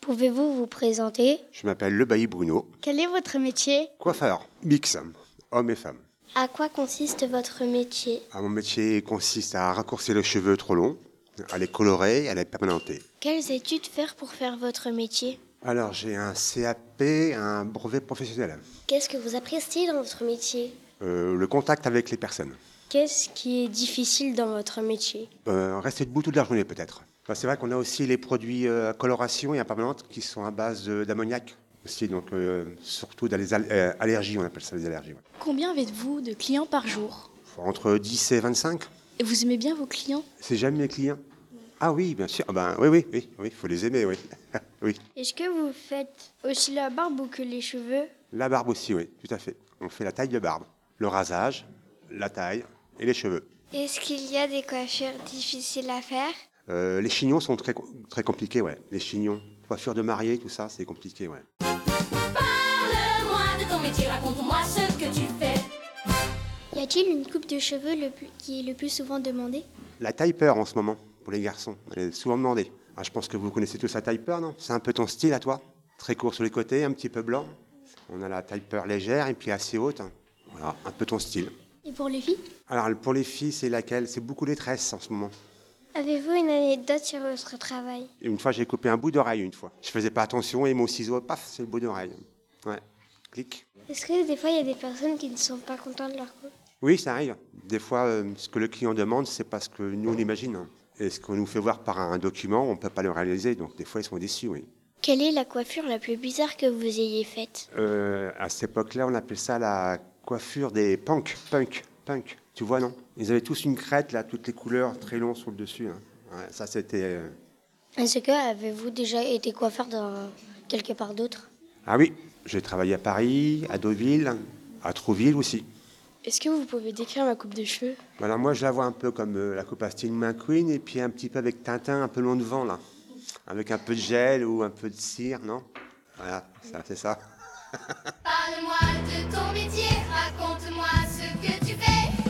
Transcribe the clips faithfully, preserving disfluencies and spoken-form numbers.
Pouvez-vous vous présenter? Je m'appelle Le Bailly Bruno. Quel est votre métier? Coiffeur, mix, hommes et femmes. À quoi consiste votre métier? Ah, mon métier consiste à raccourcir les cheveux trop longs, à les colorer, à les permanenter. Quelles études faire pour faire votre métier? Alors j'ai un C A P, un brevet professionnel. Qu'est-ce que vous appréciez dans votre métier? Euh, le contact avec les personnes. Qu'est-ce qui est difficile dans votre métier? Euh, rester debout toute la journée peut-être. Enfin, c'est vrai qu'on a aussi les produits euh, à coloration et à permanente qui sont à base euh, d'ammoniac aussi, donc euh, surtout dans les al- euh, allergies, on appelle ça les allergies. Ouais. Combien avez-vous de clients par jour? Entre dix et vingt-cinq. Et vous aimez bien vos clients? C'est jamais mes clients. Ah oui, bien sûr. Ah ben, oui, oui, oui, oui, faut les aimer, oui. Oui. Est-ce que vous faites aussi la barbe ou que les cheveux? La barbe aussi, oui, tout à fait. On fait la taille de barbe, le rasage, la taille et les cheveux. Est-ce qu'il y a des coiffures difficiles à faire? Euh, les chignons sont très, très compliqués, ouais. Les chignons, coiffure de mariée, tout ça, c'est compliqué, ouais. Parle-moi de ton métier, raconte-moi ce que tu fais. Y a-t-il une coupe de cheveux le plus- qui est le plus souvent demandée? La taille-peur en ce moment, pour les garçons, elle est souvent demandée. Ah, je pense que vous connaissez tous la taille-peur, non? C'est un peu ton style à toi? Très court sur les côtés, un petit peu blanc. On a la taille-peur légère et puis assez haute. Voilà, un peu ton style. Et pour les filles? Alors, pour les filles, c'est laquelle? C'est beaucoup les tresses en ce moment. Avez-vous une anecdote sur votre travail? Une fois, j'ai coupé un bout d'oreille, une fois. Je faisais pas attention et mon ciseau, paf, c'est le bout d'oreille. Ouais, clic. Est-ce que des fois il y a des personnes qui ne sont pas contentes de leur coupe? Oui, ça arrive. Des fois, euh, ce que le client demande, c'est pas ce que nous, on imagine. Et ce qu'on nous fait voir par un document, on ne peut pas le réaliser. Donc, des fois, ils sont déçus, oui. Quelle est la coiffure la plus bizarre que vous ayez faite? Euh, à cette époque-là, on appelait ça la coiffure des punks. Punk, punk. Tu vois, non? Ils avaient tous une crête, là, toutes les couleurs, très longues sur le dessus. Hein. Ouais, ça, c'était... euh, Est-ce que avez-vous déjà été coiffeur dans quelque part d'autre? Ah oui, j'ai travaillé à Paris, à Deauville, à Trouville aussi. Est-ce que vous pouvez décrire ma coupe de cheveux? Alors moi, je la vois un peu comme euh, la coupe à Steve McQueen et puis un petit peu avec Tintin, un peu long devant, là. Avec un peu de gel ou un peu de cire, non? Voilà, ça, c'est ça. Parle-moi de ton métier, raconte-moi ce que tu fais.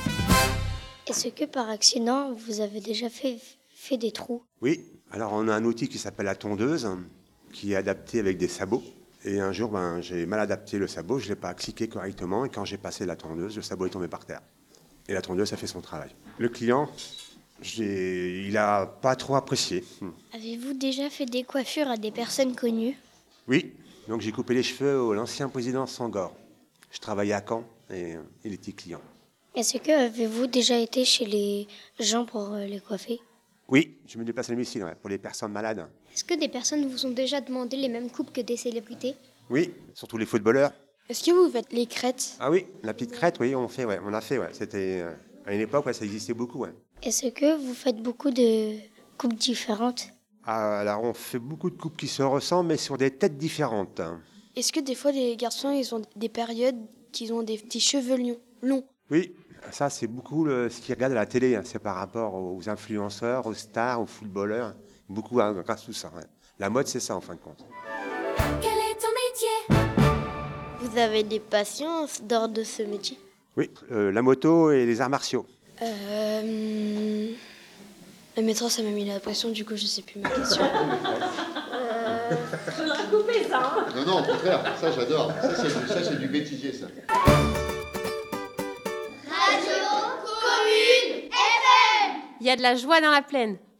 Est-ce que par accident vous avez déjà fait, fait des trous? Oui, alors on a un outil qui s'appelle la tondeuse, qui est adapté avec des sabots. Et un jour, ben, j'ai mal adapté le sabot, je ne l'ai pas cliqué correctement, et quand j'ai passé la tondeuse, le sabot est tombé par terre. Et la tondeuse a fait son travail. Le client, j'ai- il n'a pas trop apprécié. Hmm. Avez-vous déjà fait des coiffures à des personnes connues? Oui, donc j'ai coupé les cheveux à l'ancien président Senghor. Je travaillais à Caen, et euh, il était client. Est-ce que avez-vous déjà été chez les gens pour euh, les coiffer? Oui, je me déplace à domicile, ouais, pour les personnes malades. Est-ce que des personnes vous ont déjà demandé les mêmes coupes que des célébrités? Oui, surtout les footballeurs. Est-ce que vous faites les crêtes? Ah oui, la petite crête, oui, on fait, ouais, on l'a fait, ouais. C'était euh, à une époque, ouais, ça existait beaucoup, ouais. Est-ce que vous faites beaucoup de coupes différentes? Ah, alors on fait beaucoup de coupes qui se ressemblent, mais sur des têtes différentes. Est-ce que des fois les garçons ils ont des périodes qu'ils ont des petits cheveux lion- longs? Oui, ça c'est beaucoup le- ce qu'ils regardent à la télé, hein. C'est par rapport aux influenceurs, aux stars, aux footballeurs. Beaucoup hein, grâce à tout ça. Ouais. La mode, c'est ça en fin de compte. Quel est ton métier? Vous avez des passions dehors de ce métier? Oui, euh, la moto et les arts martiaux. Euh... La maîtresse elle m'a mis la pression, du coup je sais plus ma question. Non, non, au contraire, ça j'adore. Ça c'est du, ça, c'est du bêtisier, ça. Radio Commune F M. Il y a de la joie dans la plaine.